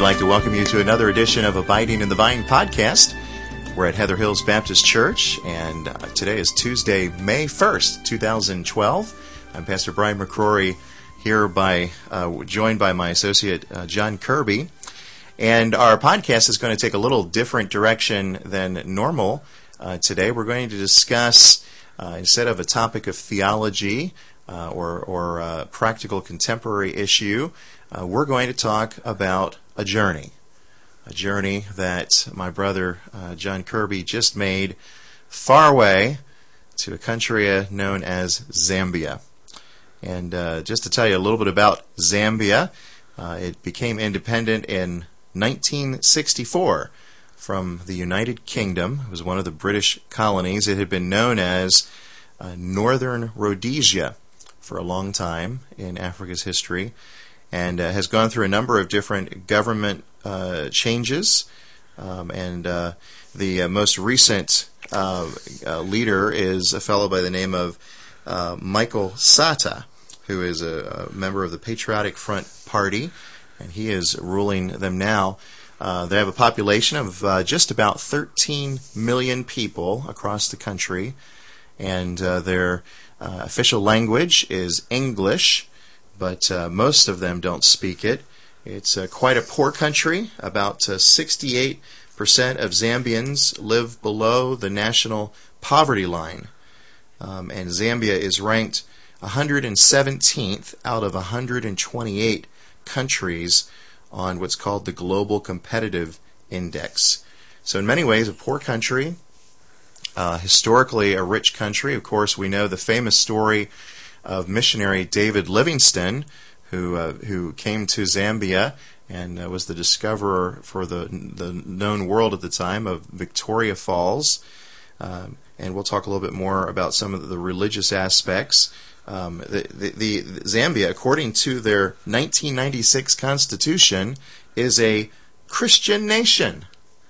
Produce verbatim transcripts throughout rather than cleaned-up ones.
like to welcome you to another edition of Abiding in the Vine podcast. We're at Heather Hills Baptist Church, and uh, today is Tuesday, May first, twenty twelve. I'm Pastor Brian McCrory, here by uh, joined by my associate uh, John Kirby. And our podcast is going to take a little different direction than normal. Uh, today we're going to discuss, uh, instead of a topic of theology uh, or, or uh, practical contemporary issue, uh, we're going to talk about a journey. A journey that my brother uh, John Kirby just made far away to a country uh, known as Zambia. And uh, just to tell you a little bit about Zambia, uh, it became independent in nineteen sixty-four from the United Kingdom. It was one of the British colonies. It had been known as uh, Northern Rhodesia for a long time in Africa's history, and uh, has gone through a number of different government uh, changes. Um, and uh, the uh, most recent uh, uh, leader is a fellow by the name of uh, Michael Sata, who is a, a member of the Patriotic Front Party, and he is ruling them now. Uh, they have a population of uh, just about thirteen million people across the country, and uh, their uh, official language is English, but uh, most of them don't speak it. It's uh, quite a poor country. About uh, sixty-eight percent of Zambians live below the national poverty line, um, and Zambia is ranked one hundred seventeenth out of one hundred twenty-eight countries on what's called the Global Competitive Index. So in many ways, a poor country, uh, historically a rich country. Of course, we know the famous story of missionary David Livingstone, who uh, who came to Zambia and uh, was the discoverer for the the known world at the time of Victoria Falls. Um, and we'll talk a little bit more about some of the religious aspects. Um, the, the, the Zambia, according to their nineteen ninety-six constitution, is a Christian nation.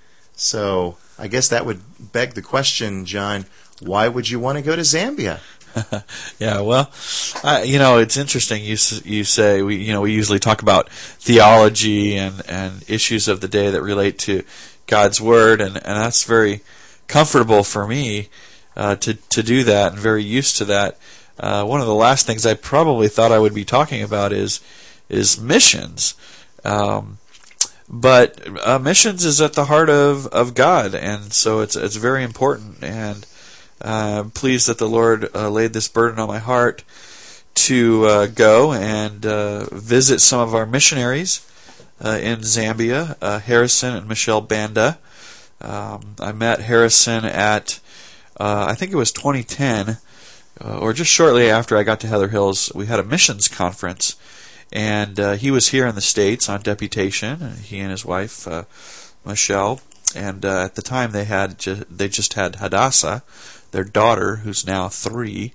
So I guess that would beg the question, John, why would you want to go to Zambia? Yeah, well, uh, you know, it's interesting. You you say we you know we usually talk about theology and, and issues of the day that relate to God's Word, and, and that's very comfortable for me uh, to to do that, and very used to that. Uh, one of the last things I probably thought I would be talking about is is missions, um, but uh, missions is at the heart of, of God, and so it's it's very important. And uh, I'm pleased that the Lord uh, laid this burden on my heart to uh, go and uh, visit some of our missionaries uh, in Zambia, uh, Harrison and Michelle Banda. Um, I met Harrison at uh, I think it was twenty ten. Uh, or just shortly after I got to Heather Hills. We had a missions conference, and uh, he was here in the States on deputation. He and his wife, uh, Michelle, and uh, at the time they had ju- they just had Hadassah, their daughter, who's now three,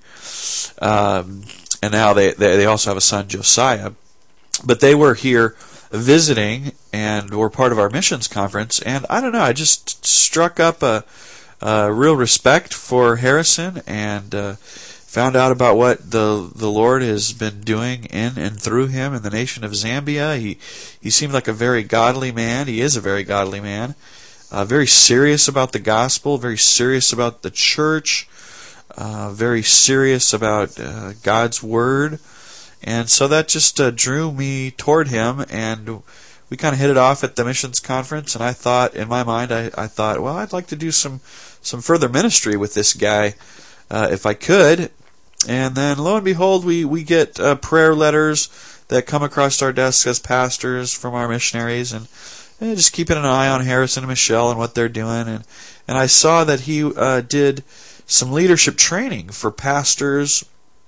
um, and now they, they they also have a son, Josiah. But they were here visiting and were part of our missions conference, and I don't know, I just struck up a, a real respect for Harrison, and uh, found out about what the the Lord has been doing in and through him in the nation of Zambia. He he seemed like a very godly man. He is a very godly man. Uh, very serious about the gospel. Very serious about the church. Uh, very serious about uh, God's word. And so that just uh, drew me toward him. And we kind of hit it off at the missions conference. And I thought, in my mind, I, I thought, well, I'd like to do some some further ministry with this guy uh, if I could. And then, lo and behold, we, we get uh, prayer letters that come across our desks as pastors from our missionaries, and, and just keeping an eye on Harrison and Michelle and what they're doing. And, and I saw that he uh, did some leadership training for pastors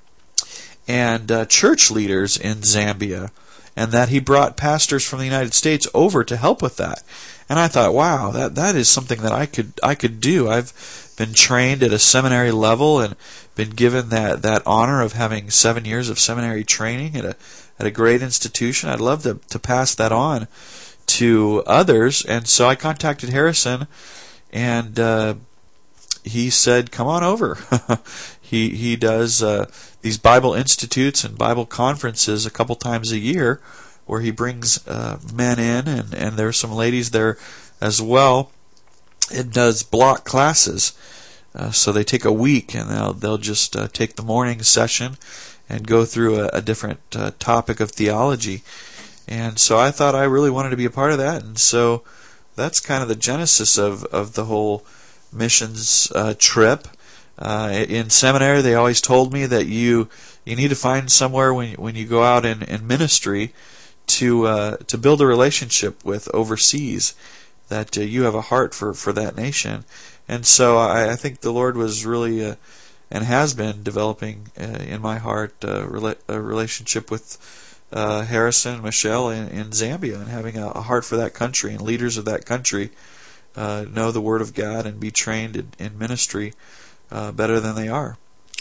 and uh, church leaders in Zambia, and that he brought pastors from the United States over to help with that. And I thought, wow, that that is something that I could I could do. I've been trained at a seminary level and been given that, that honor of having seven years of seminary training at a at a great institution. I'd love to, to pass that on to others. And so I contacted Harrison, and uh, he said, come on over. he he does uh, these Bible institutes and Bible conferences a couple times a year where he brings uh, men in, and, and there's some ladies there as well. It does block classes. Uh, so they take a week, and they'll, they'll just uh, take the morning session and go through a, a different uh, topic of theology. And so I thought I really wanted to be a part of that, and so that's kind of the genesis of, of the whole missions uh, trip. Uh, in seminary, they always told me that you you need to find somewhere when when you go out in, in ministry to uh, to build a relationship with overseas, that uh, you have a heart for, for that nation. And so I, I think the Lord was really uh, and has been developing uh, in my heart uh, rela- a relationship with uh, Harrison and Michelle in, in Zambia, and having a, a heart for that country, and leaders of that country uh, know the Word of God and be trained in, in ministry uh, better than they are.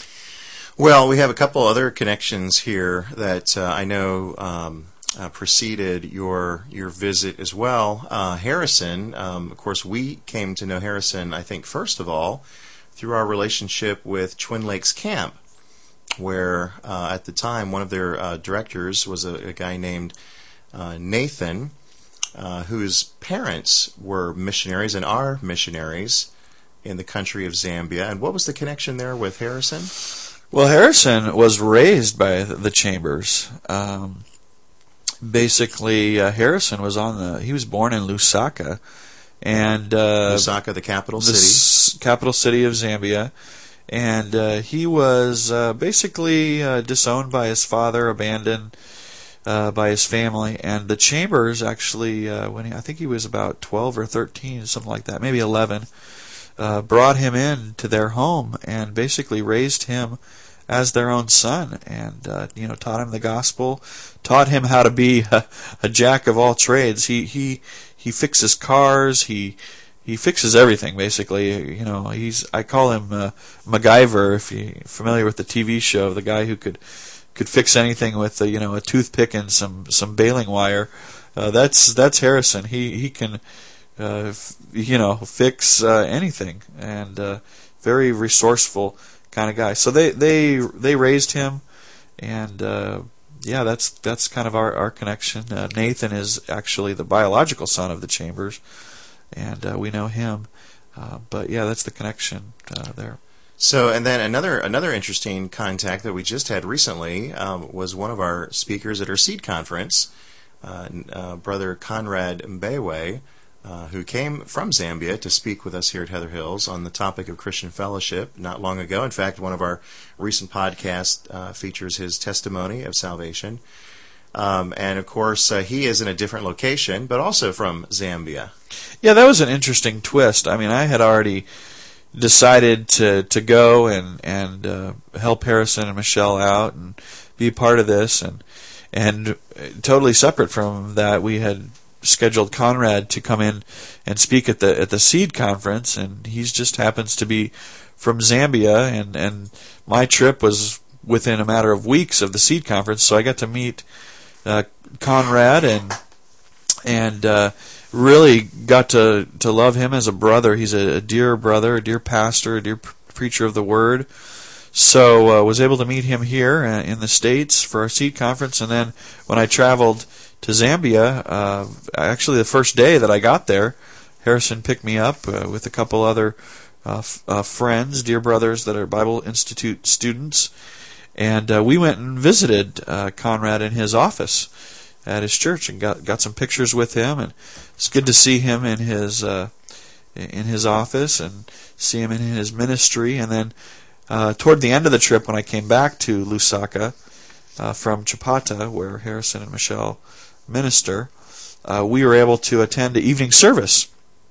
Well, we have a couple other connections here that uh, I know um, uh, preceded your your visit as well. Uh, Harrison, um, of course, we came to know Harrison, I think, first of all, through our relationship with Twin Lakes Camp, where uh, at the time one of their uh, directors was a, a guy named uh, Nathan, uh, whose parents were missionaries and are missionaries in the country of Zambia. And what was the connection there with Harrison? Well, Harrison was raised by the Chambers. Um, basically, uh, Harrison was on the. He was born in Lusaka, and uh, Lusaka, the capital the city, s- capital city of Zambia, and uh, he was uh, basically uh, disowned by his father, abandoned uh, by his family, and the Chambers actually, uh, when he, I think he was about twelve or thirteen, something like that, maybe eleven. Uh, brought him in to their home and basically raised him as their own son, and uh, you know, taught him the gospel, taught him how to be a, a jack of all trades. He he he fixes cars. He he fixes everything basically. You know, he's I call him uh, MacGyver, if you're familiar with the T V show, the guy who could could fix anything with a, you know, a toothpick and some some baling wire. Uh, that's that's Harrison. He he can. Uh, f- you know, fix uh, anything, and uh, very resourceful kind of guy. So they they they raised him, and uh, yeah, that's that's kind of our our connection. Uh, Nathan is actually the biological son of the Chambers, and uh, we know him. Uh, but yeah, that's the connection uh, there. So, and then another another interesting contact that we just had recently um, was one of our speakers at our Seed Conference, uh, uh, Brother Conrad Mbewe. Uh, who came from Zambia to speak with us here at Heather Hills on the topic of Christian fellowship not long ago. In fact, one of our recent podcasts uh, features his testimony of salvation. Um, and, of course, uh, he is in a different location, but also from Zambia. Yeah, that was an interesting twist. I mean, I had already decided to, to go and, and uh, help Harrison and Michelle out and be part of this. And, and totally separate from that, we had scheduled Conrad to come in and speak at the at the Seed Conference, and he just happens to be from Zambia, and, and my trip was within a matter of weeks of the Seed Conference, so I got to meet uh, Conrad and and uh, really got to, to love him as a brother. He's a, a dear brother, a dear pastor, a dear preacher of the Word. So uh, was able to meet him here uh, in the States for our Seed Conference, and then when I traveled to Zambia, uh, actually the first day that I got there, Harrison picked me up uh, with a couple other uh, f- uh, friends, dear brothers that are Bible Institute students, and uh, we went and visited uh, Conrad in his office at his church and got got some pictures with him, and it's good to see him in his uh, in his office and see him in his ministry. And then uh, toward the end of the trip, when I came back to Lusaka uh, from Chapata, where Harrison and Michelle minister, uh, we were able to attend the evening service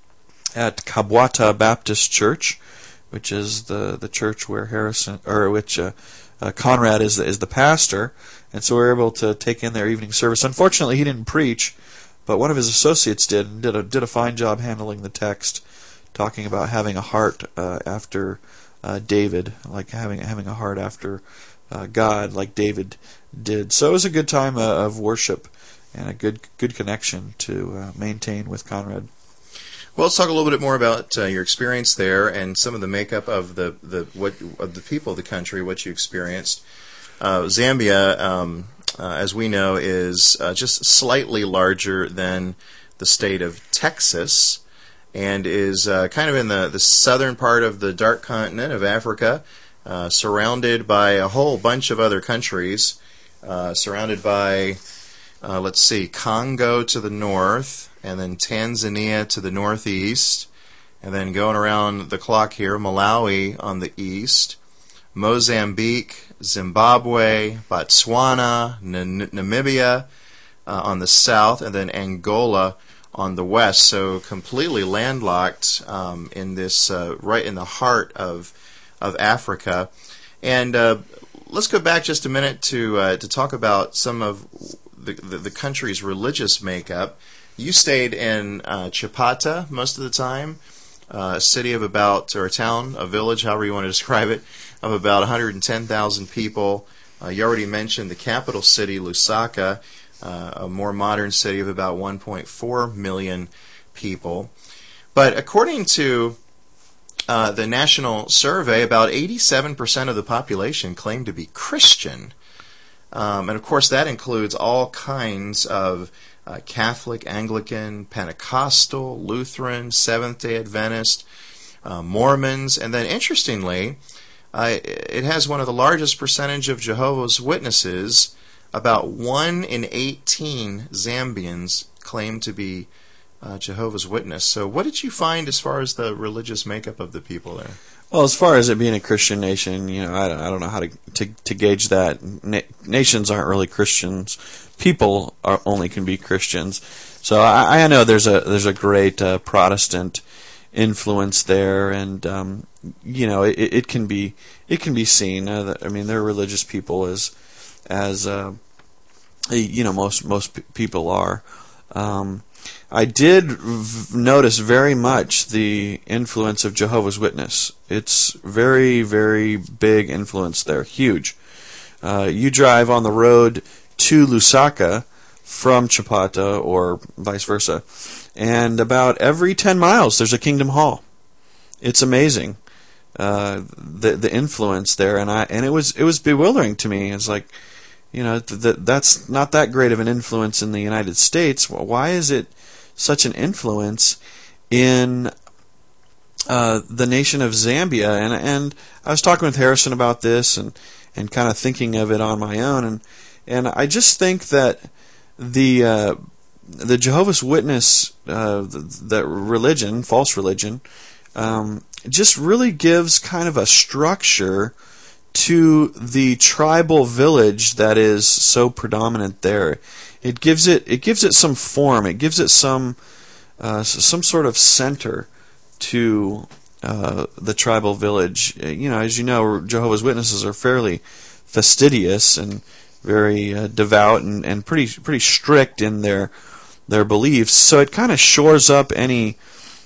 at Kabwata Baptist Church, which is the, the church where Harrison or which uh, uh, Conrad is the, is the pastor, and so we were able to take in their evening service. Unfortunately, he didn't preach, but one of his associates did, and did a did a fine job handling the text, talking about having a heart uh, after uh, David, like having having a heart after uh, God, like David did. So it was a good time uh, of worship and a good good connection to uh, maintain with Conrad. Well, let's talk a little bit more about uh, your experience there and some of the makeup of the the what of the people of the country, what you experienced. Uh, Zambia, um, uh, as we know, is uh, just slightly larger than the state of Texas, and is uh, kind of in the, the southern part of the dark continent of Africa, uh, surrounded by a whole bunch of other countries, uh, surrounded by, uh, let's see, Congo to the north, and then Tanzania to the northeast, and then going around the clock here, Malawi on the east, Mozambique, Zimbabwe, Botswana, N- Namibia uh, on the south, and then Angola on the west. So completely landlocked um, in this, uh, right in the heart of of Africa. And uh, let's go back just a minute to uh, to talk about some of the, the, the country's religious makeup. You stayed in uh, Chipata most of the time, uh, a city of about, or a town, a village, however you want to describe it, of about one hundred ten thousand people. Uh, you already mentioned the capital city, Lusaka, uh, a more modern city of about one point four million people. But according to uh, the national survey, about eighty-seven percent of the population claim to be Christian. Um, and of course that includes all kinds of uh, Catholic, Anglican, Pentecostal, Lutheran, Seventh-day Adventist, uh, Mormons, and then interestingly, Uh, it has one of the largest percentage of Jehovah's Witnesses. About one in eighteen Zambians claim to be uh, Jehovah's Witness. So what did you find as far as the religious makeup of the people there? Well, as far as it being a Christian nation, you know, I, I don't know how to to, to gauge that. Na- nations aren't really Christians. People are only can be Christians. So I, I know there's a there's a great uh, Protestant influence there, and um, you know it, it can be it can be seen. Uh, that, I mean, they're religious people as as uh, you know most most p- people are. Um, I did v- notice very much the influence of Jehovah's Witness. It's very very big influence there, huge. Uh, you drive on the road to Lusaka from Chipata or vice versa, and about every ten miles there's a Kingdom Hall. It's amazing, uh, the the influence there, and I and it was it was bewildering to me. It's like, you know, th- th- that's not that great of an influence in the United States. Why is it such an influence in uh, the nation of Zambia? And and I was talking with Harrison about this, and and kind of thinking of it on my own, and and I just think that the uh, the Jehovah's Witness, uh, the, the religion, false religion, um, just really gives kind of a structure to the tribal village that is so predominant there. It gives it it gives it some form. It gives it some uh, some sort of center to uh, the tribal village. You know, as you know, Jehovah's Witnesses are fairly fastidious and very uh, devout and, and pretty pretty strict in their their beliefs. So it kind of shores up any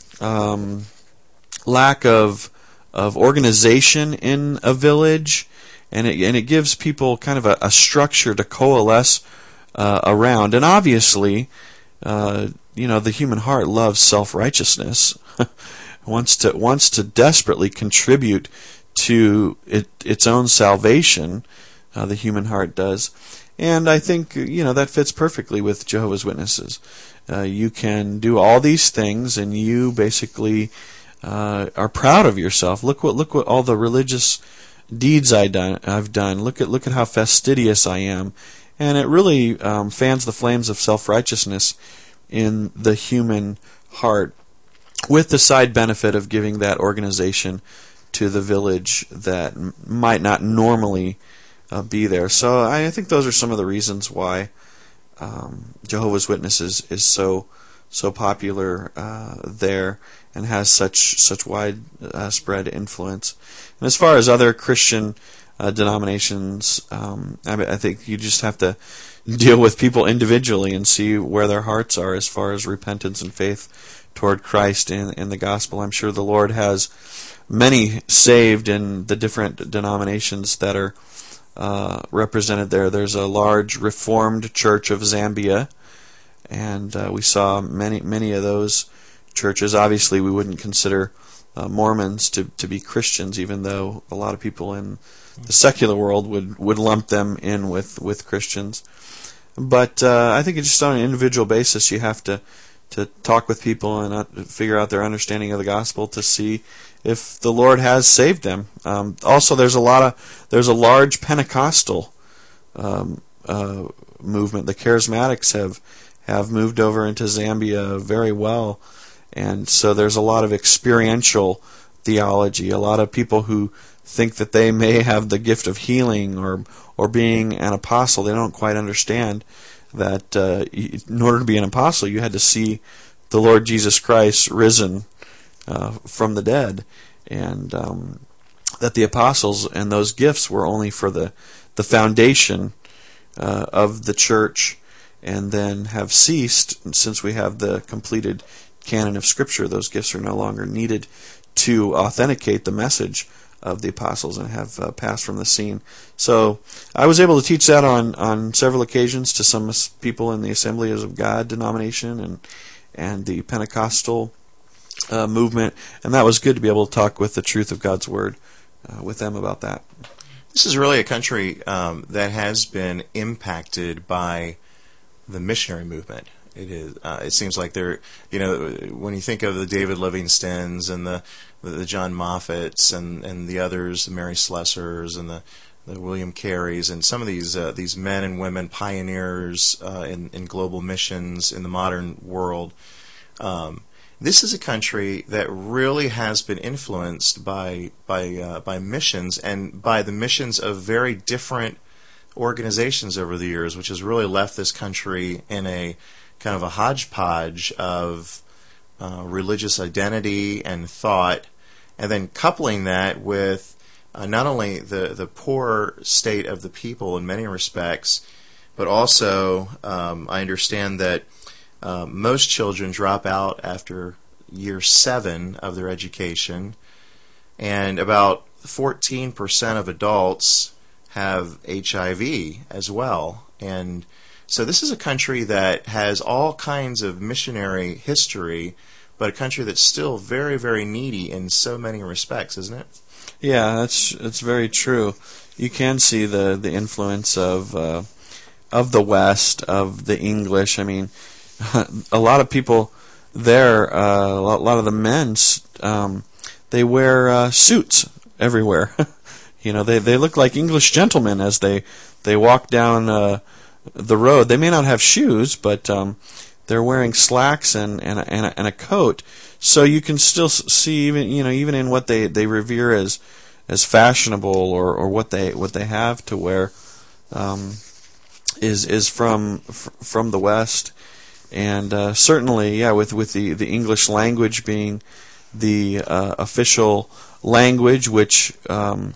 um, lack of of organization in a village, and it and it gives people kind of a, a structure to coalesce uh, around. And obviously, uh, you know, the human heart loves self-righteousness, wants to wants to desperately contribute to it, its own salvation. Uh, the human heart does. And I think, you know, that fits perfectly with Jehovah's Witnesses. Uh, you can do all these things, and you basically uh, are proud of yourself. Look what look what all the religious deeds I done I've done. Look at look at how fastidious I am, and it really um, fans the flames of self-righteousness in the human heart, with the side benefit of giving that organization to the village that m- might not normally Uh, be there. So I think those are some of the reasons why um, Jehovah's Witnesses is so so popular uh, there and has such such wide uh, spread influence. And as far as other Christian uh, denominations, um, I, I think you just have to deal with people individually and see where their hearts are as far as repentance and faith toward Christ in, in the gospel. I'm sure the Lord has many saved in the different denominations that are Uh, represented there. There's a large Reformed Church of Zambia, and uh, we saw many many of those churches. Obviously, we wouldn't consider uh, Mormons to, to be Christians, even though a lot of people in the secular world would, would lump them in with, with Christians. But uh, I think it's just on an individual basis you have to, to talk with people and uh, figure out their understanding of the gospel to see if the Lord has saved them. Um, also, there's a lot of there's a large Pentecostal um, uh, movement. The Charismatics have have moved over into Zambia very well, and so there's a lot of experiential theology. A lot of people who think that they may have the gift of healing or or being an apostle. They don't quite understand that uh, in order to be an apostle, you had to see the Lord Jesus Christ risen uh, from the dead, and um, that the apostles and those gifts were only for the the foundation uh, of the church, and then have ceased since we have the completed canon of Scripture. Those gifts are no longer needed to authenticate the message of the apostles and have uh, passed from the scene. So I was able to teach that on, on several occasions to some people in the Assemblies of God denomination and and the Pentecostal uh, movement, and that was good to be able to talk with the truth of God's Word uh, with them about that. This is really a country um, that has been impacted by the missionary movement. It is. Uh, it seems like they're, you know, when you think of the David Livingstons and the the John Moffats and, and the others, the Mary Slessors and the, the William Careys, and some of these uh, these men and women pioneers uh, in in global missions in the modern world. Um, this is a country that really has been influenced by by uh, by missions and by the missions of very different organizations over the years, which has really left this country in a kind of a hodgepodge of uh, religious identity and thought, and then coupling that with uh, not only the, the poor state of the people in many respects, but also um, I understand that uh, most children drop out after year seven of their education, and about fourteen percent of adults have H I V as well. And so this is a country that has all kinds of missionary history, but a country that's still very, very needy in so many respects, isn't it? Yeah, that's that's very true. You can see the, the influence of uh, of the West, of the English. I mean, a lot of people there, uh, a lot of the men, um, they wear uh, suits everywhere. You know, they they look like English gentlemen as they they walk down uh, the road. They may not have shoes, but um, they're wearing slacks and and a, and, a, and a coat. So you can still see, even you know even in what they, they revere as as fashionable or, or what they what they have to wear um, is is from from the West. And uh, certainly, yeah, with with the, the English language being the uh, official language, which um,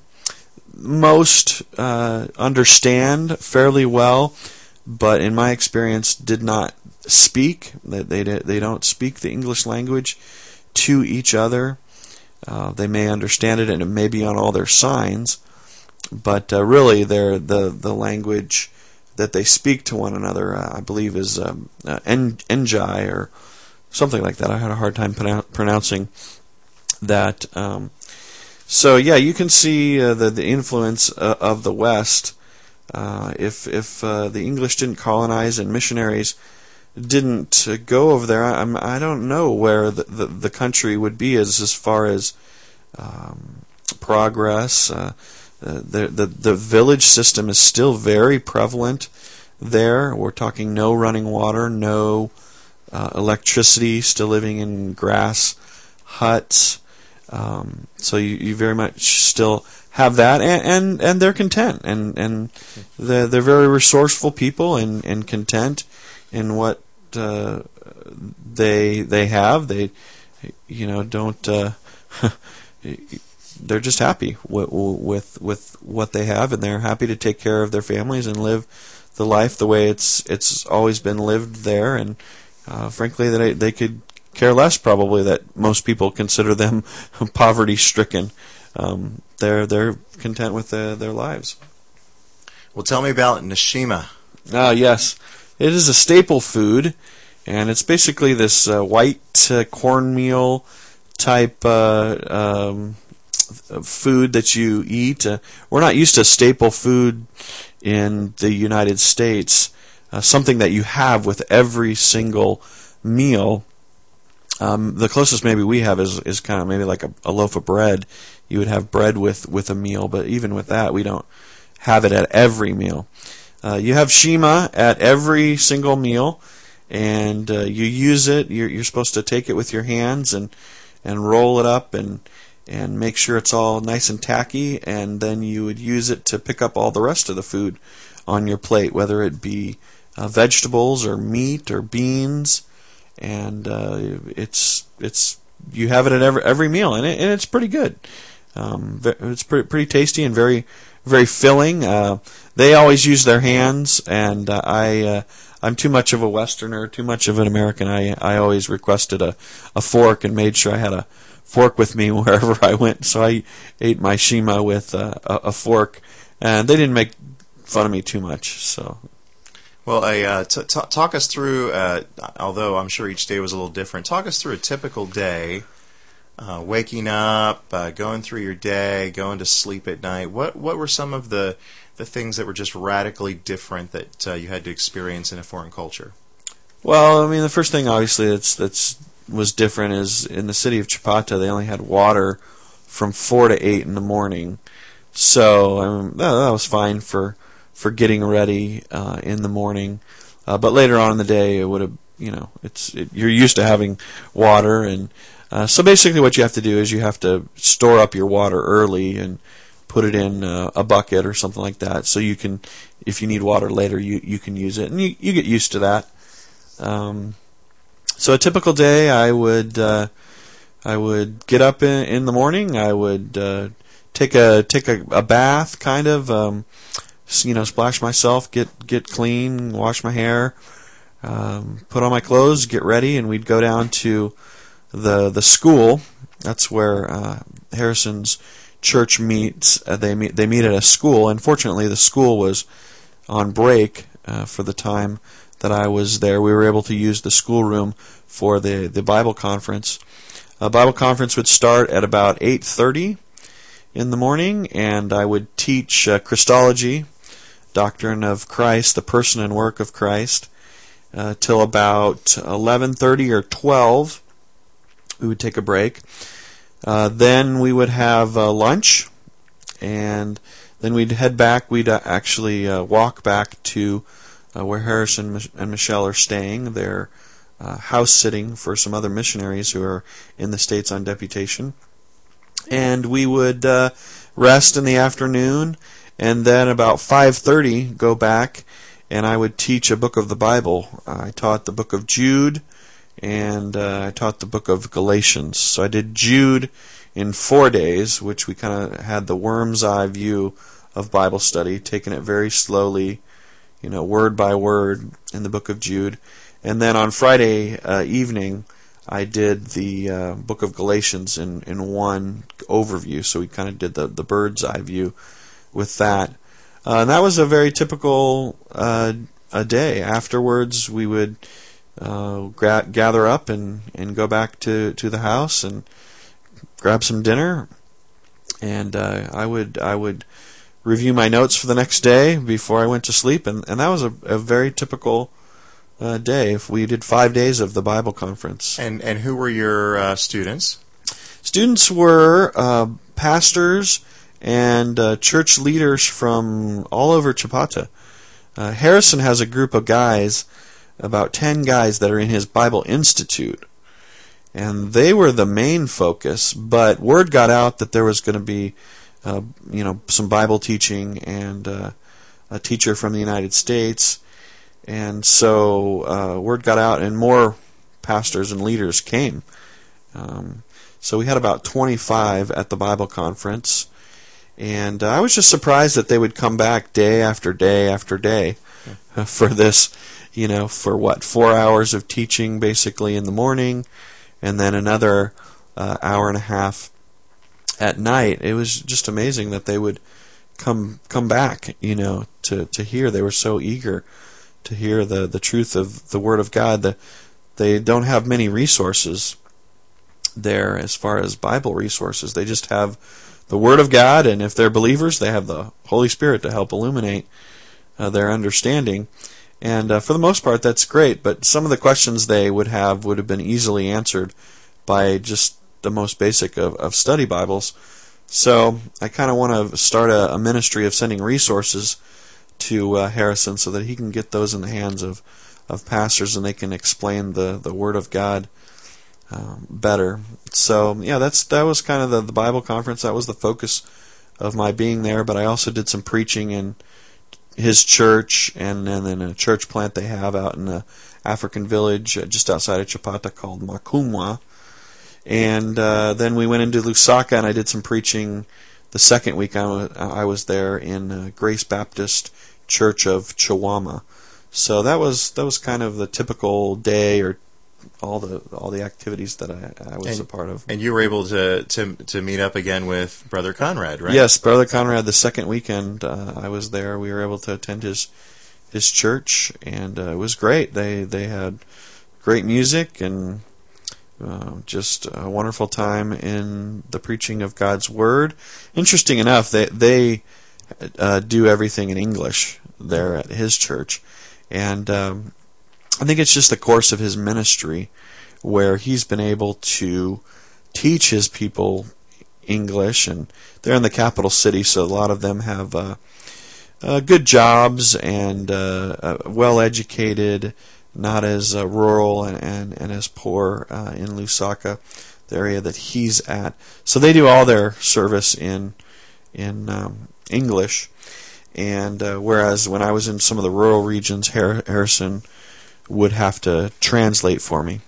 most uh, understand fairly well, but in my experience did not speak. They they, they don't speak the English language to each other. Uh, they may understand it, and it may be on all their signs, but uh, really, they're the the language that they speak to one another, uh, I believe, is um, uh, en- Enjai or something like that. I had a hard time pronou- pronouncing that. Um, so yeah, you can see uh, the the influence uh, of the West. Uh, if if uh, the English didn't colonize and missionaries didn't uh, go over there, I, I'm, I don't know where the, the, the country would be as as far as um, progress. Uh, Uh, the, the the village system is still very prevalent there. We're talking no running water, no uh, electricity, still living in grass huts. Um, so you, you very much still have that, and and, and they're content, and and they're, they're very resourceful people and, and content in what uh, they they have. They you know don't. Uh, They're just happy with, with with what they have, and they're happy to take care of their families and live the life the way it's it's always been lived there. And uh, frankly, they they could care less probably that most people consider them poverty stricken. Um, they're they're content with the, their lives. Well, tell me about Nashima. Ah, yes, it is a staple food, and it's basically this uh, white uh, cornmeal type uh, um, food that you eat. Uh, we're not used to staple food in the United States, uh, something that you have with every single meal. Um, the closest maybe we have is, is kind of maybe like a, a loaf of bread. You would have bread with, with a meal, but even with that, we don't have it at every meal. Uh, you have Shema at every single meal, and uh, you use it. You're, you're supposed to take it with your hands and and roll it up and and make sure it's all nice and tacky, and then you would use it to pick up all the rest of the food on your plate, whether it be uh, vegetables or meat or beans. And uh, it's it's you have it at every every meal, and it, and it's pretty good. Um, it's pretty pretty tasty and very very filling. Uh, they always use their hands, and uh, I uh, I'm too much of a Westerner, too much of an American. I I always requested a, a fork and made sure I had a fork with me wherever I went. So I ate my Shema with uh, a, a fork, and they didn't make fun of me too much. So. Well, I, uh, t- t- talk us through, uh, although I'm sure each day was a little different, talk us through a typical day, uh, waking up, uh, going through your day, going to sleep at night. What what were some of the, the things that were just radically different that uh, you had to experience in a foreign culture? Well, I mean, the first thing, obviously, that's that's was different is in the city of Chapata, they only had water from four to eight in the morning. So I mean, that, that was fine for... for getting ready uh, in the morning, uh, but later on in the day, it would have, you know, it's it, you're used to having water, and uh, so basically, what you have to do is you have to store up your water early and put it in uh, a bucket or something like that, so you can, if you need water later, you you can use it, and you you get used to that. Um, so a typical day, I would uh, I would get up in, in the morning, I would uh, take a take a, a bath, kind of. Um, You know, splash myself, get get clean, wash my hair, um, put on my clothes, get ready, and we'd go down to the the school. That's where uh, Harrison's church meets. Uh, they meet they meet at a school. Unfortunately, the school was on break uh, for the time that I was there. We were able to use the schoolroom for the the Bible conference. A Bible conference would start at about eight thirty in the morning, and I would teach uh, Christology, Doctrine of Christ, the person and work of Christ, uh, till about eleven thirty or twelve. We would take a break. Uh, then we would have uh, lunch, and then we'd head back. We'd uh, actually uh, walk back to uh, where Harrison and Michelle are staying. They're uh, house sitting for some other missionaries who are in the States on deputation. And we would uh, rest in the afternoon, and then about five thirty go back, and I would teach a book of the Bible. I taught the book of Jude, and uh, I taught the book of Galatians. So I did Jude in four days, which we kind of had the worm's eye view of Bible study, taking it very slowly, you know, word by word in the book of Jude. And then on Friday uh, evening, I did the uh, book of Galatians in, in one overview, so we kind of did the, the bird's eye view with that. Uh, and that was a very typical uh, a day. Afterwards, we would uh, gra- gather up and, and go back to, to the house and grab some dinner. And uh, I would I would review my notes for the next day before I went to sleep, and, and that was a, a very typical Uh, day. If we did five days of the Bible conference. And and who were your uh, students? Students were uh, pastors and uh, church leaders from all over Chapata. Uh, Harrison has a group of guys, about ten guys that are in his Bible Institute, and they were the main focus. But word got out that there was going to be, uh, you know, some Bible teaching and uh, a teacher from the United States. And so uh, word got out, and more pastors and leaders came. Um, so we had about twenty-five at the Bible conference, and uh, I was just surprised that they would come back day after day after day uh, for this, you know, for what, four hours of teaching basically in the morning, and then another uh, hour and a half at night. It was just amazing that they would come come back, you know, to, to hear. They were so eager to hear the, the truth of the Word of God. The, they don't have many resources there as far as Bible resources. They just have the Word of God, and if they're believers, they have the Holy Spirit to help illuminate uh, their understanding. And uh, for the most part, that's great, but some of the questions they would have would have been easily answered by just the most basic of, of study Bibles. So I kind of want to start a, a ministry of sending resources to uh, Harrison so that he can get those in the hands of, of pastors and they can explain the, the Word of God um, better. So yeah, that's that was kind of the, the Bible conference. That was the focus of my being there, but I also did some preaching in his church and then in a church plant they have out in the African village just outside of Chapata called Makumwa. And uh, then we went into Lusaka and I did some preaching the second week I was, I was there in uh, Grace Baptist Church of Chiwama. So that was that was kind of the typical day or all the all the activities that I, I was and, a part of. And you were able to, to to meet up again with Brother Conrad, right? Yes, Brother Conrad. The second weekend uh, I was there, we were able to attend his his church, and uh, it was great. They they had great music and uh, just a wonderful time in the preaching of God's Word. Interesting enough, they they uh, do everything in English there at his church, and um, I think it's just the course of his ministry where he's been able to teach his people English, and they're in the capital city, so a lot of them have uh, uh, good jobs and uh, uh, well educated, not as uh, rural and, and, and as poor uh, in Lusaka, the area that he's at. So they do all their service in in um, English, and uh, whereas when I was in some of the rural regions, Har- Harrison would have to translate for me.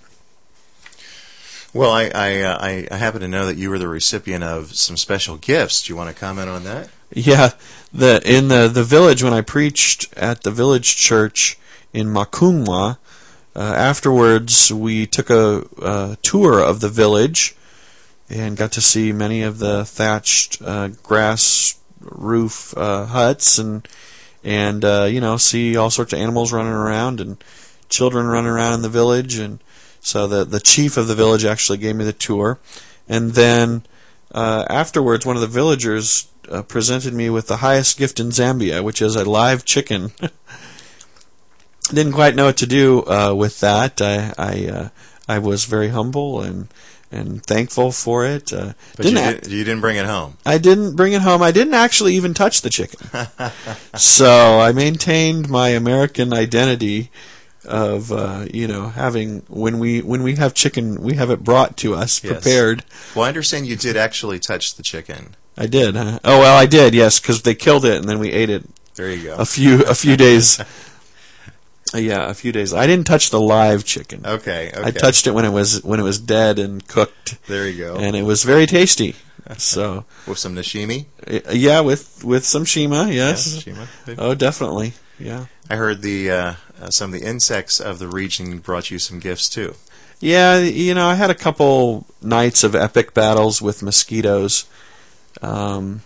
Well, I I, uh, I I happen to know that you were the recipient of some special gifts. Do you want to comment on that? Yeah, the in the, the village, when I preached at the village church in Makumwa, uh, afterwards we took a, a tour of the village and got to see many of the thatched uh, grass roof uh, huts and and uh, you know see all sorts of animals running around and children running around in the village. And so the the chief of the village actually gave me the tour, and then uh, afterwards one of the villagers uh, presented me with the highest gift in Zambia, which is a live chicken. Didn't quite know what to do uh, with that. I I, uh, I was very humble and and thankful for it. Uh, but didn't you, did, you didn't bring it home. I didn't bring it home. I didn't actually even touch the chicken. So I maintained my American identity of uh, you know having when we when we have chicken, we have it brought to us, yes, prepared. Well, I understand you did actually touch the chicken. I did. Huh? Oh well, I did. Yes, because they killed it and then we ate it. There you go. A few a few days. uh, yeah, a few days. I didn't touch the live chicken. Okay. Okay. I touched it when it was when it was dead and cooked. There you go. And it was very tasty. So with some nashimi. Yeah, with with some shima. Yes. Yeah, shima. Oh, definitely. Yeah. I heard the uh, uh, some of the insects of the region brought you some gifts too. Yeah, you know, I had a couple nights of epic battles with mosquitoes. Um,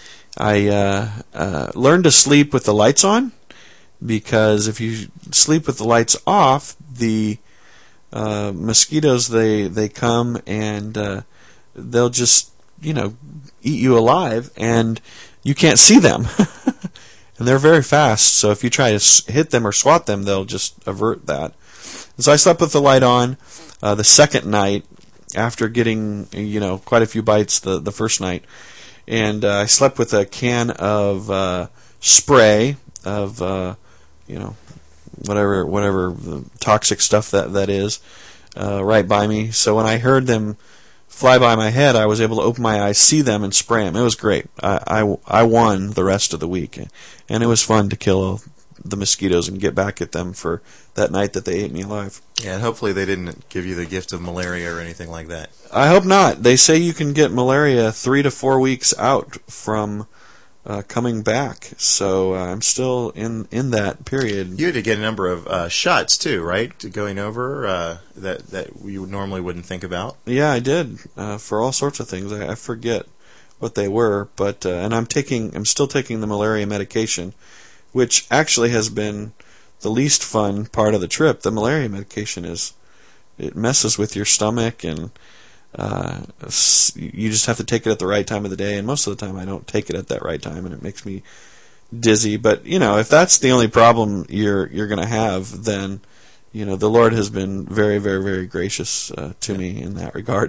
I uh, uh, learned to sleep with the lights on, because if you sleep with the lights off, the uh, mosquitoes they they come and uh, they'll just you know eat you alive, and you can't see them. And they're very fast, so if you try to hit them or swat them, they'll just avert that. And so I slept with the light on uh, the second night after getting, you know, quite a few bites the, the first night. And uh, I slept with a can of uh, spray of, uh, you know, whatever whatever toxic stuff that, that is uh, right by me. So when I heard them fly by my head, I was able to open my eyes, see them, and spray them. It was great. I, I, I won the rest of the week, and it was fun to kill the mosquitoes and get back at them for that night that they ate me alive. Yeah, and hopefully they didn't give you the gift of malaria or anything like that. I hope not. They say you can get malaria three to four weeks out from uh, coming back, so uh, I'm still in, in that period. You had to get a number of uh, shots too, right? To going over uh, that that you normally wouldn't think about. Yeah, I did uh, for all sorts of things. I, I forget what they were, but uh, and I'm taking I'm still taking the malaria medication, which actually has been the least fun part of the trip. The malaria medication is it messes with your stomach and uh, you just have to take it at the right time of the day, and most of the time I don't take it at that right time, and it makes me dizzy. But you know, if that's the only problem you're you're going to have, then you know the Lord has been very, very, very gracious uh, to yeah. me in that regard.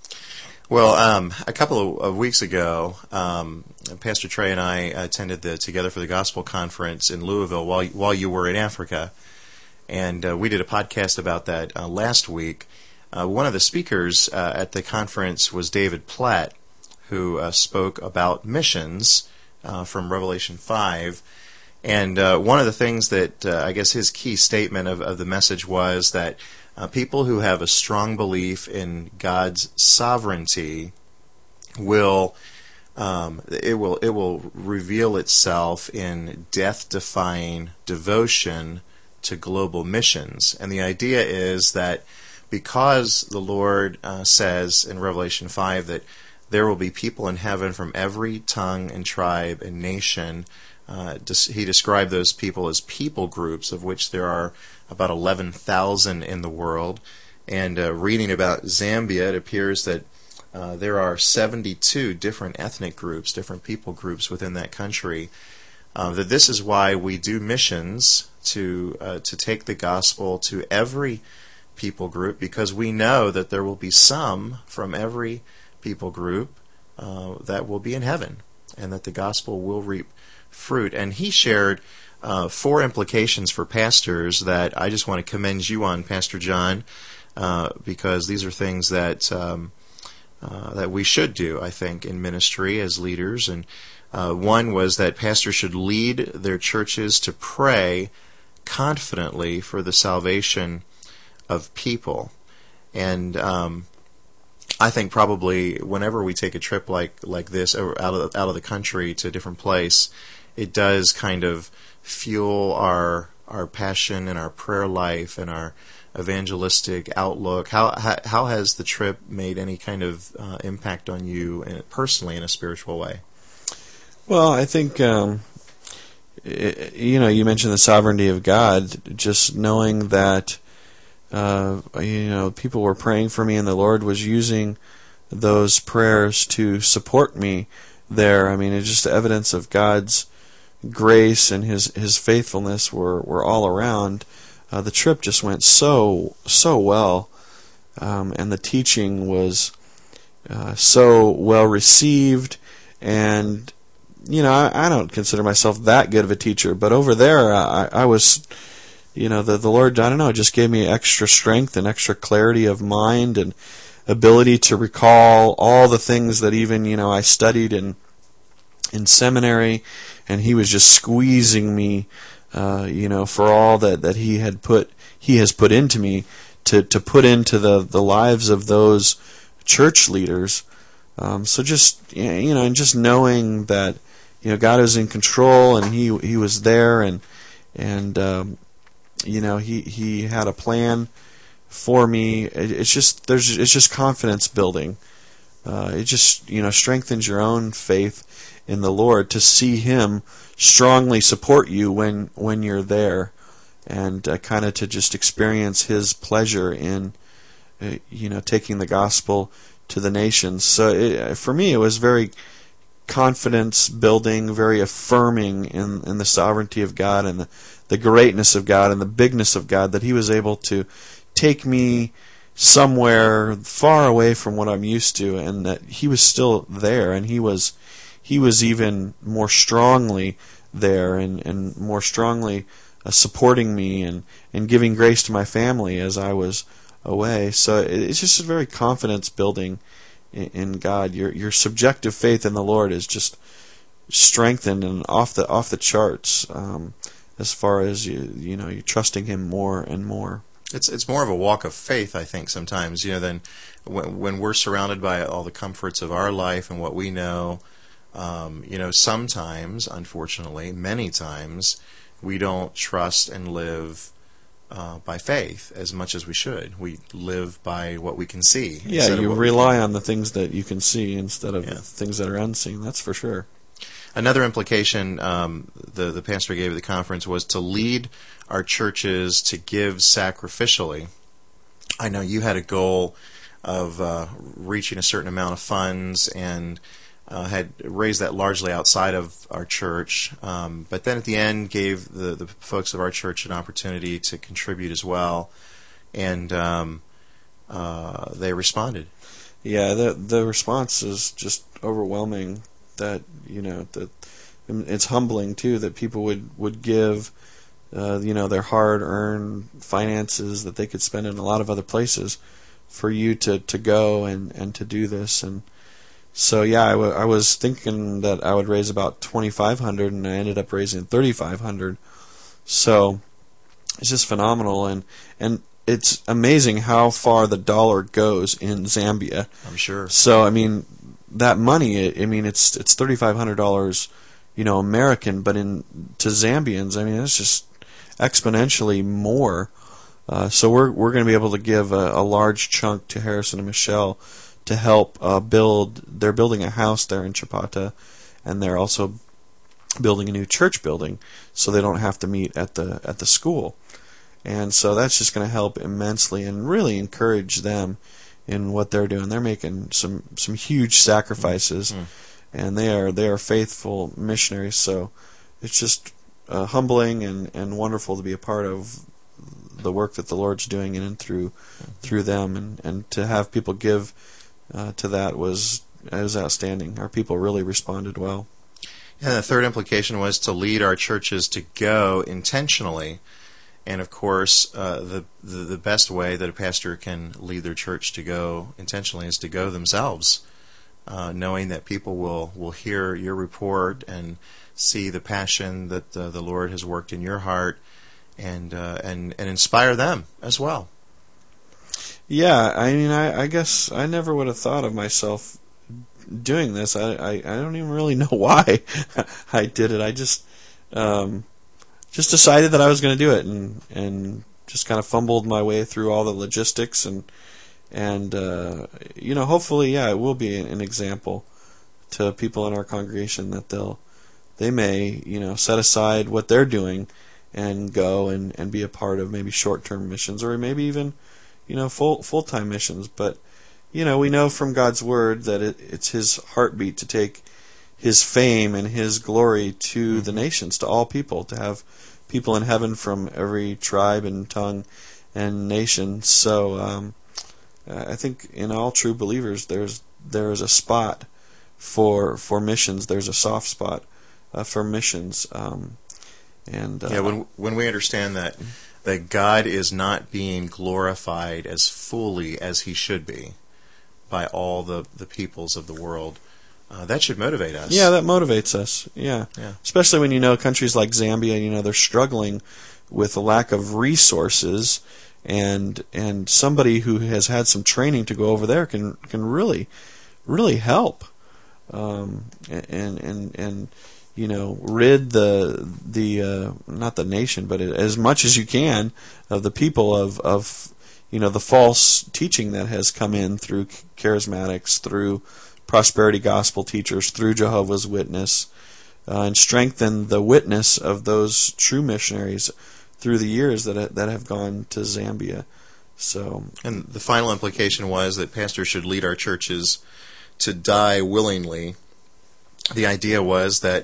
Well, um, a couple of, of weeks ago, um, Pastor Trey and I attended the Together for the Gospel conference in Louisville while while you were in Africa, and uh, we did a podcast about that uh, last week. Uh, one of the speakers uh, at the conference was David Platt, who uh, spoke about missions uh, from Revelation five. And uh, one of the things that uh, I guess his key statement of, of the message was that uh, people who have a strong belief in God's sovereignty will um, it will it will reveal itself in death-defying devotion to global missions. And the idea is that because the Lord uh, says in Revelation five that there will be people in heaven from every tongue and tribe and nation. Uh, he described those people as people groups, of which there are about eleven thousand in the world. And uh, reading about Zambia, it appears that uh, there are seventy-two different ethnic groups, different people groups within that country. Uh, that this is why we do missions to uh, to take the gospel to every people group, because we know that there will be some from every people group uh, that will be in heaven, and that the gospel will reap fruit. And he shared uh, four implications for pastors that I just want to commend you on, Pastor John, uh, because these are things that um, uh, that we should do, I think, in ministry as leaders. And uh, one was that pastors should lead their churches to pray confidently for the salvation of people. And um, I think probably whenever we take a trip like like this out of out of the country to a different place, it does kind of fuel our our passion and our prayer life and our evangelistic outlook. How how, how has the trip made any kind of uh, impact on you in, personally in a spiritual way? Well, I think um, it, you know you mentioned the sovereignty of God. Just knowing that uh, you know people were praying for me, and the Lord was using those prayers to support me there. I mean, it's just evidence of God's grace and his his faithfulness were, were all around. Uh, the trip just went so so well, um, and the teaching was uh, so well received. And you know, I, I don't consider myself that good of a teacher, but over there, I, I was, you know, the the Lord, I don't know, just gave me extra strength and extra clarity of mind and ability to recall all the things that even you know I studied in in seminary. And he was just squeezing me, uh, you know, for all that, that he had put, he has put into me, to, to put into the, the lives of those church leaders. Um, so just you know, and just knowing that you know God is in control, and he he was there, and and um, you know he he had a plan for me. It, it's just there's it's just confidence building. Uh, it just you know strengthens your own faith in the Lord to see Him strongly support you when when you're there, and uh, kind of to just experience His pleasure in uh, you know taking the gospel to the nations. So it, for me, it was very confidence building, very affirming in in the sovereignty of God and the, the greatness of God and the bigness of God, that He was able to take me somewhere far away from what I'm used to, and that He was still there, and He was He was even more strongly there, and, and more strongly uh, supporting me and, and giving grace to my family as I was away. So it, it's just a very confidence building in, in God. Your your subjective faith in the Lord is just strengthened and off the off the charts um, as far as you you know you're trusting Him more and more. It's it's more of a walk of faith, I think, sometimes, you know, than when, when we're surrounded by all the comforts of our life and what we know. Um, you know, sometimes, unfortunately, many times, we don't trust and live uh, by faith as much as we should. We live by what we can see. Yeah, you rely on the things that you can see instead of yeah. the things that are unseen. That's for sure. Another implication um, the, the pastor gave at the conference was to lead our churches to give sacrificially. I know you had a goal of uh, reaching a certain amount of funds, and uh, had raised that largely outside of our church. Um, but then at the end gave the, the folks of our church an opportunity to contribute as well, and um, uh, they responded. Yeah, the the response is just overwhelming. That you know that it's humbling too that people would would give uh, you know their hard earned finances that they could spend in a lot of other places for you to, to go and, and to do this. And so yeah, I, w- I was thinking that I would raise about twenty-five hundred, and I ended up raising thirty-five hundred. So it's just phenomenal, and and it's amazing how far the dollar goes in Zambia. I'm sure. So I mean, that money, I mean, it's it's thirty-five hundred dollars, you know, American, but in to Zambians, I mean, it's just exponentially more. Uh, so we're we're going to be able to give a, a large chunk to Harrison and Michelle to help uh, build. They're building a house there in Chapata, and they're also building a new church building, so they don't have to meet at the at the school. And so that's just going to help immensely and really encourage them in what they're doing. They're making some, some huge sacrifices, mm-hmm. and they are they are faithful missionaries. So it's just uh, humbling and, and wonderful to be a part of the work that the Lord's doing in and through mm-hmm. through them, and, and to have people give uh, to that was was outstanding. Our people really responded well. And the third implication was to lead our churches to go intentionally. And of course, uh, the, the the best way that a pastor can lead their church to go intentionally is to go themselves, uh, knowing that people will, will hear your report and see the passion that uh, the Lord has worked in your heart, and uh, and and inspire them as well. Yeah, I mean, I, I guess I never would have thought of myself doing this. I I, I don't even really know why I did it. I just. Um, Just decided that I was going to do it, and and just kind of fumbled my way through all the logistics, and and uh, you know, hopefully, yeah, it will be an, an example to people in our congregation that they'll they may you know set aside what they're doing and go and, and be a part of maybe short term missions, or maybe even you know full full time missions. But you know, we know from God's word that it, it's His heartbeat to take His fame and His glory to mm-hmm. the nations, to all people, to have people in heaven from every tribe and tongue and nation. So um, I think in all true believers, there's there is a spot for for missions. There's a soft spot uh, for missions. Um, and uh, yeah, when when we understand that that God is not being glorified as fully as He should be by all the, the peoples of the world. Uh, that should motivate us. Yeah, that motivates us. Yeah. yeah. Especially when you know countries like Zambia, you know, they're struggling with a lack of resources, and and somebody who has had some training to go over there can can really really help. Um, and and and you know, rid the the uh, not the nation, but as much as you can of the people of of you know the false teaching that has come in through charismatics, through prosperity gospel teachers, through Jehovah's Witness, uh, and strengthen the witness of those true missionaries through the years that that have gone to Zambia. So, and the final implication was that pastors should lead our churches to die willingly. The idea was that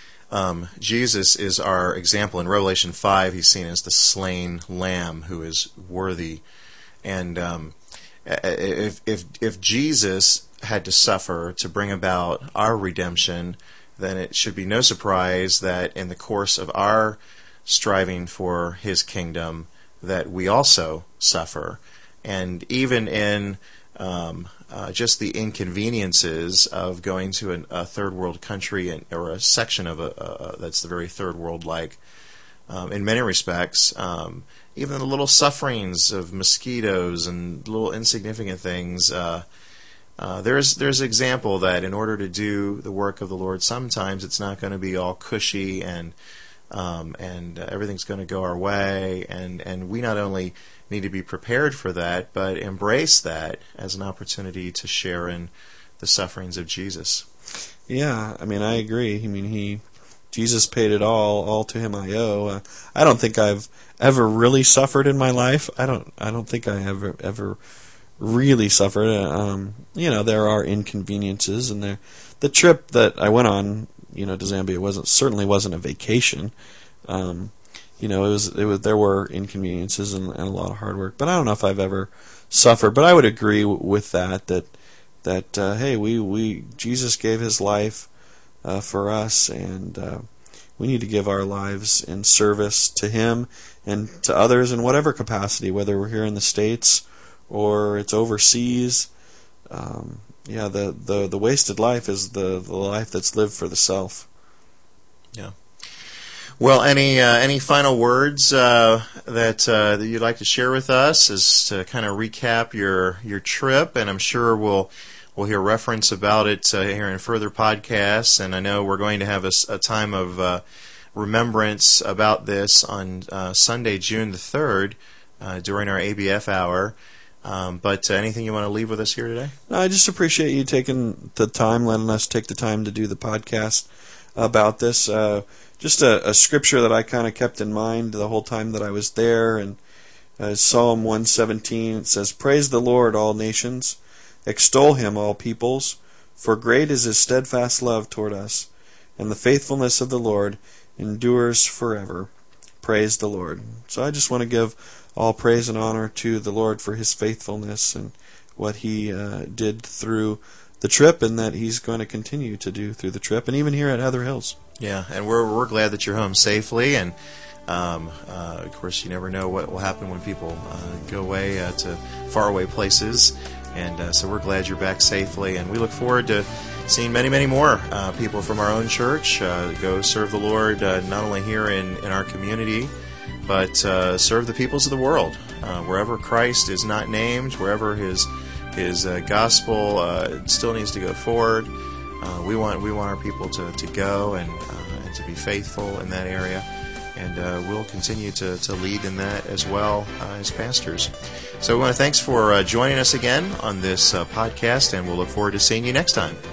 um, Jesus is our example. In Revelation five, He's seen as the slain lamb who is worthy. And um, if if if Jesus had to suffer to bring about our redemption, then it should be no surprise that in the course of our striving for His kingdom, that we also suffer. And even in um, uh, just the inconveniences of going to an, a third world country, and, or a section of a, a that's the very third world like, um, in many respects, um, even the little sufferings of mosquitoes and little insignificant things, uh, Uh, there's there's example that in order to do the work of the Lord, sometimes it's not going to be all cushy and um, and uh, everything's going to go our way, and, and we not only need to be prepared for that, but embrace that as an opportunity to share in the sufferings of Jesus. Yeah, I mean, I agree. I mean, he Jesus paid it all. All to Him I owe. Uh, I don't think I've ever really suffered in my life. I don't. I don't think I ever ever. really suffered. Um, you know, there are inconveniences, and there. The trip that I went on, you know, to Zambia wasn't certainly wasn't a vacation. Um, you know, it was it was there were inconveniences and, and a lot of hard work. But I don't know if I've ever suffered. But I would agree w- with that. That that uh, hey, we, we Jesus gave His life uh, for us, and uh, we need to give our lives in service to Him and to others in whatever capacity, whether we're here in the States or it's overseas. Um, yeah, the, the, the wasted life is the, the life that's lived for the self. Yeah. Well, any uh, any final words uh, that uh, that you'd like to share with us, as to kind of recap your your trip? And I'm sure we'll we'll hear reference about it uh, here in further podcasts. And I know we're going to have a, a time of uh, remembrance about this on uh, Sunday, June the third, uh, during our A B F hour. Um, but uh, anything you want to leave with us here today? I just appreciate you taking the time, letting us take the time to do the podcast about this. Uh, just a, a scripture that I kind of kept in mind the whole time that I was there, and uh, Psalm one seventeen. It says, "Praise the Lord, all nations. Extol Him, all peoples. For great is His steadfast love toward us, and the faithfulness of the Lord endures forever." Praise the Lord. So I just want to give all praise and honor to the Lord for His faithfulness and what He uh, did through the trip, and that He's going to continue to do through the trip, and even here at Heather Hills. Yeah, and we're we're glad that you're home safely, and um, uh, of course you never know what will happen when people uh, go away uh, to faraway places, and uh, so we're glad you're back safely, and we look forward to seeing many, many more uh, people from our own church uh, go serve the Lord, uh, not only here in, in our community, but uh, serve the peoples of the world. Uh, wherever Christ is not named, wherever His His uh, gospel uh, still needs to go forward, uh, we want we want our people to, to go and uh, and to be faithful in that area, and uh, we'll continue to, to lead in that as well uh, as pastors. So we want to thanks for uh, joining us again on this uh, podcast, and we'll look forward to seeing you next time.